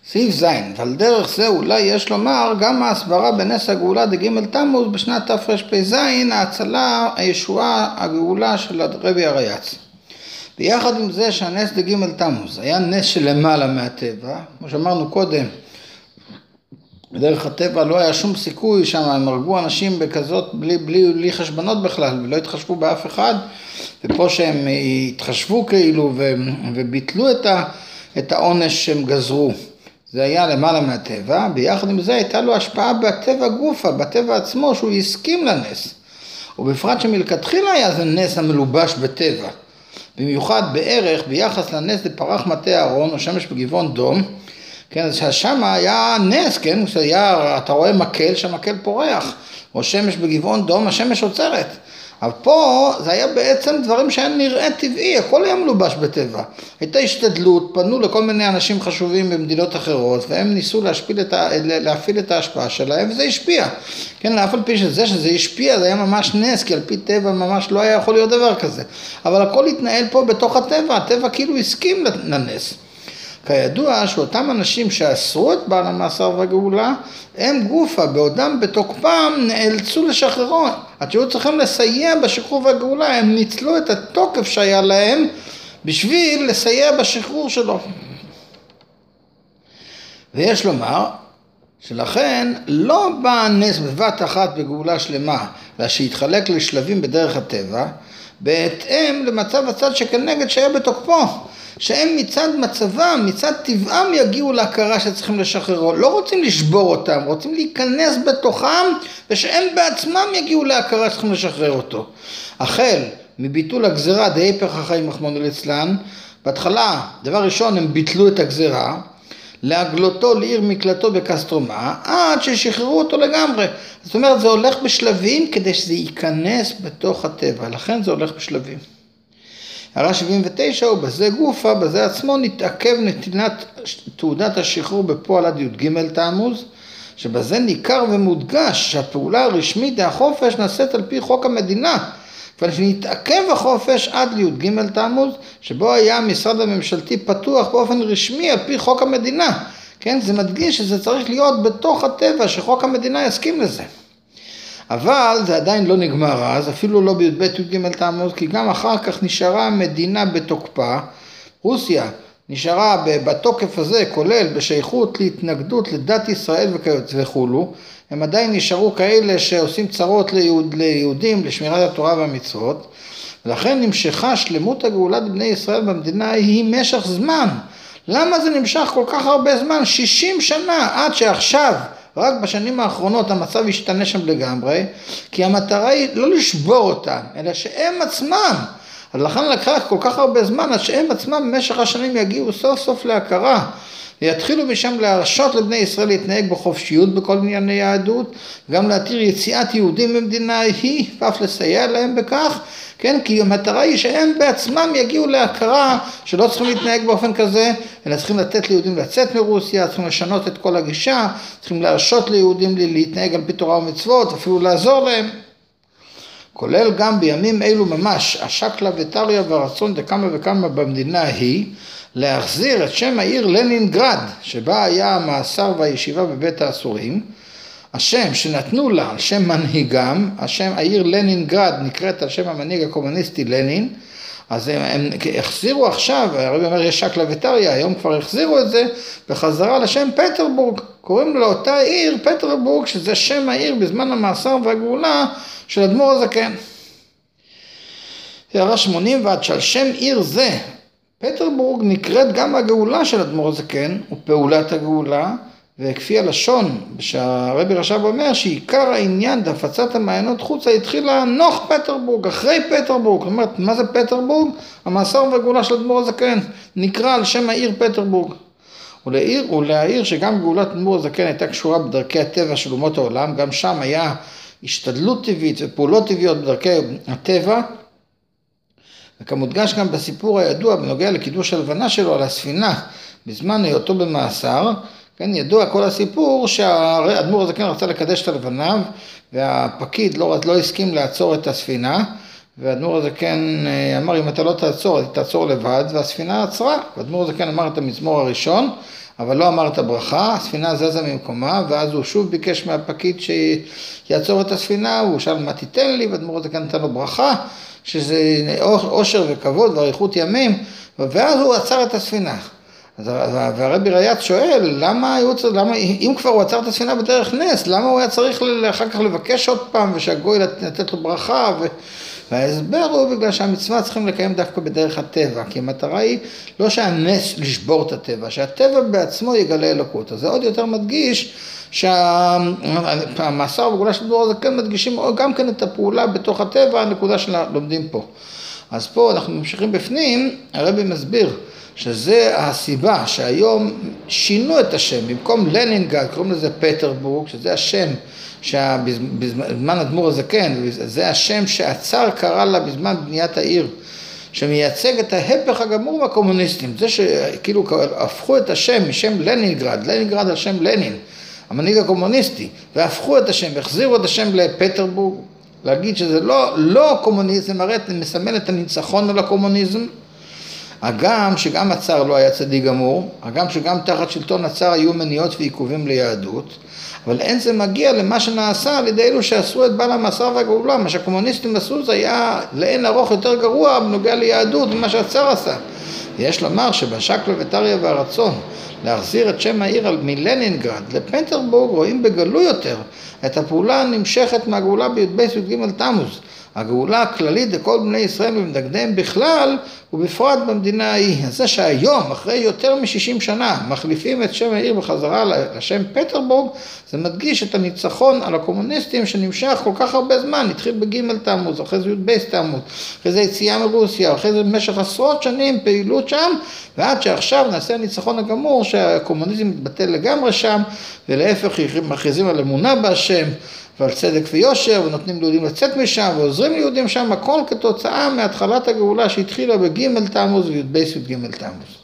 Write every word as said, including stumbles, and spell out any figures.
סעיף זין, ועל דרך זה אולי יש לומר גם ההסברה בנס הגאולה דג' תמוז בשנת תרפ"ז, ההצלה, הישועה, הגאולה של רבי הריי"צ. ביחד עם זה שהנס דג' תמוז היה נס שלמעלה מהטבע, כמו שאמרנו קודם, בדרך הטבע לא היה שום סיכוי שם, הם הרגו אנשים בכזאת בלי, בלי, בלי חשבונות בכלל, ולא התחשבו באף אחד, ופה שהם התחשבו כאילו וביטלו את, ה, את העונש שהם גזרו. זה היה למעלה מהטבע, ביחד עם זה הייתה לו השפעה בטבע גופה, בטבע עצמו, שהוא הסכים לנס. ובפרט שמלכתחילה היה זה נס המלובש בטבע. במיוחד בערך ביחס לנס דפרח מטה אהרון או שמש בגבעון דום, כן, אז שם היה נס, כן, היה, אתה רואה מקל שהמקל פורח, או שמש בגבעון דום, השמש עוצרת. אבל פה זה היה בעצם דברים שהיה נראה טבעי, הכל היה מלובש בטבע. הייתה השתדלות, פנו לכל מיני אנשים חשובים במדינות אחרות, והם ניסו להשפיל את ה, להפעיל את ההשפעה שלהם, וזה השפיע. כן, לאף על פי שזה שזה השפיע, זה היה ממש נס, כי על פי טבע ממש לא היה יכול להיות דבר כזה. אבל הכל התנהל פה בתוך הטבע, הטבע כאילו הסכים לנס. כידוע שאותם אנשים שאסרו את בעל המאסר והגאולה, הם גופה, בעודם בתוקפם נאלצו לשחררו. עד שהיו צריכים לסייע בשחרור והגאולה, הם ניצלו את התוקף שהיה להם בשביל לסייע בשחרור שלו. ויש לומר שלכן לא בא נס בבת אחת בגאולה שלמה, אלא שהתחלק לשלבים בדרך הטבע, בהתאם למצב הצד שכנגד שהיה בתוקפו. שהם מצד מצבם, מצד טבעם יגיעו להכרה שצריכים לשחררו. לא רוצים לשבור אותם, רוצים להיכנס בתוכם, ושהם בעצמם יגיעו להכרה שצריכים לשחרר אותו. החל מביטול הגזרה דהיפך החיים רחמנא ליצלן, בהתחלה, דבר ראשון, הם ביטלו את הגזרה, להגלותו לעיר מקלטו בקסטרומה, עד ששחררו אותו לגמרי. זאת אומרת, זה הולך בשלבים כדי שזה ייכנס בתוך הטבע, לכן זה הולך בשלבים. הערה שבעים ותשע הוא בזה גופה, בזה עצמו נתעכב נתינת תעודת השחרור בפועל עד י"ג תמוז, שבזה ניכר ומודגש שהפעולה הרשמית החופש נעשית על פי חוק המדינה, ונתעכב החופש עד לי"ג תמוז, שבו היה המשרד הממשלתי פתוח באופן רשמי על פי חוק המדינה. כן, זה מדגיש שזה צריך להיות בתוך הטבע, שחוק המדינה יסכים לזה. אבל זה עדיין לא נגמר אז, אפילו לא בי"ב י"ג תמוז, כי גם אחר כך נשארה המדינה בתוקפה. רוסיה נשארה בתוקף הזה, כולל בשייכות להתנגדות לדת ישראל וכולו. הם עדיין נשארו כאלה שעושים צרות ליהוד, ליהודים, לשמירת התורה והמצוות. ולכן נמשכה שלמות הגאולה לבני ישראל במדינה היא משך זמן. למה זה נמשך כל כך הרבה זמן? שישים שנה, עד שעכשיו, רק בשנים האחרונות המצב השתנה שם לגמרי, כי המטרה היא לא לשבור אותם, אלא שהם עצמם. אז לכן לקח כל כך הרבה זמן, עד שהם עצמם במשך השנים יגיעו סוף סוף להכרה, ויתחילו משם להרשות לבני ישראל להתנהג בחופשיות בכל ענייני יהדות, גם להתיר יציאת יהודים במדינה היא, ואף לסייע להם בכך, כן? כי המטרה היא שהם בעצמם יגיעו להכרה שלא צריכים להתנהג באופן כזה, אלא צריכים לתת ליהודים לצאת מרוסיה, צריכים לשנות את כל הגישה, צריכים להרשות ליהודים להתנהג על פי תורה ומצוות, אפילו לעזור להם. כולל גם בימים אלו ממש, השקלא וטריא והרצון דקמה וכמה במדינה היא, להחזיר את שם העיר לנינגרד, שבה היה המאסר והישיבה בבית האסורים, השם שנתנו לה על שם מנהיגם, השם העיר לנינגרד נקראת על שם המנהיג הקומוניסטי לנין, אז הם, הם החזירו עכשיו, הרבי אומר יש שקלא וטריא, היום כבר החזירו את זה, בחזרה לשם פטרבורג, קוראים לאותה עיר פטרבורג, שזה שם העיר בזמן המאסר והגאולה של אדמו"ר הזקן. הערה שמונים, ועד שעל שם עיר זה, פטרבורג נקראת גם הגאולה של אדמו"ר הזקן, ופעולת הגאולה, וכפי הלשון שהרבי רש"ב אומר שעיקר העניין בהפצת המעיינות חוצה התחילה נוח פטרבורג, אחרי פטרבורג. זאת אומרת, מה זה פטרבורג? המאסר והגאולה של אדמו"ר הזקן נקרא על שם העיר פטרבורג. ולהעיר, ולהעיר שגם גאולת אדמו"ר הזקן הייתה קשורה בדרכי הטבע של אומות העולם, גם שם היה השתדלות טבעית ופעולות טבעיות בדרכי הטבע, וכמודגש גם בסיפור הידוע בנוגע לקידוש הלבנה שלו על הספינה בזמן היותו במאסר. כן, ידוע כל הסיפור שהאדמו"ר הזקן רצה לקדש את הלבנה, והפקיד לא, לא הסכים לעצור את הספינה, והאדמו"ר הזקן אמר אם אתה לא תעצור, אז תעצור לבד, והספינה עצרה. והאדמו"ר הזקן אמר את המזמור הראשון, אבל לא אמרת ברכה, הספינה זזה ממקומה, ואז הוא שוב ביקש מהפקיד שיעצור את הספינה, הוא שאל מה תיתן לי, והאדמו"ר הזקן נתן לו ברכה, שזה אושר וכבוד ואריכות ימים, ואז הוא עצר את הספינה. והרבי ריי"צ שואל, למה, למה, אם כבר הוא עצר את הספינה בדרך נס, למה הוא היה צריך אחר כך לבקש עוד פעם, ושהגוי לתת לו ברכה, ו... וההסבר הוא בגלל שהמצווה צריכים לקיים דווקא בדרך הטבע, כי המטרה היא לא שהנס לשבור את הטבע, שהטבע בעצמו יגלה אלוקות. אז זה עוד יותר מדגיש שהמאסר בגאולה של האדמו"ר הזקן מדגישים גם כן את הפעולה בתוך הטבע, הנקודה שלומדים פה. אז פה אנחנו ממשיכים בפנים, הרבי מסביר שזה הסיבה שהיום שינו את השם, במקום לנינגרד קוראים לזה פטרבורג, שזה השם שבזמן האדמו"ר הזקן, זה השם שהצאר קרא לה בזמן בניית העיר, שמייצג את ההפך הגמור מהקומוניסטים, זה שכאילו הפכו את השם משם לנינגרד, לנינגרד על שם לנין, המנהיג הקומוניסטי, והפכו את השם, והחזירו את השם לפטרבורג, להגיד שזה לא, לא קומוניזם, הרי מסמל את הניצחון על הקומוניזם, הגם שגם הצאר לא היה צדיק גמור, הגם שגם תחת שלטון הצאר היו מניעות ועיכובים ליהדות, אבל אין זה מגיע למה שנעשה על ידי אלו שעשו את בעל המאסר והגאולה. מה שהקומוניסטים עשו זה היה לאין ארוך יותר גרוע בנוגע ליהדות ממה שהצאר עשה. יש לומר שבשקלא וטריא והרצון להחזיר את שם העיר מלנינגרד לפטרבורג רואים בגלוי יותר את הפעולה הנמשכת מהגאולה בי"ב י"ג תמוז. הגאולה הכללית לכל בני ישראל ומדגדיהם בכלל ובפרט במדינה ההיא. אז זה שהיום אחרי יותר מ-שישים שנה מחליפים את שם העיר בחזרה לשם פטרבורג, זה מדגיש את הניצחון על הקומוניסטים שנמשך כל כך הרבה זמן, התחיל בג' תמוז, אחרי זה י"ב תמוז, אחרי זה יציאה מרוסיה, אחרי זה במשך עשרות שנים פעילות שם, ועד שעכשיו נעשה הניצחון הגמור שהקומוניזם מתבטל לגמרי שם, ולהפך מכריזים על אמונה בהשם ועל צדק ויושר, ונותנים ליהודים לצאת משם, ועוזרים ליהודים שם, הכל כתוצאה מהתחלת הגאולה שהתחילה בג' תמוז וי"ב י"ג תמוז.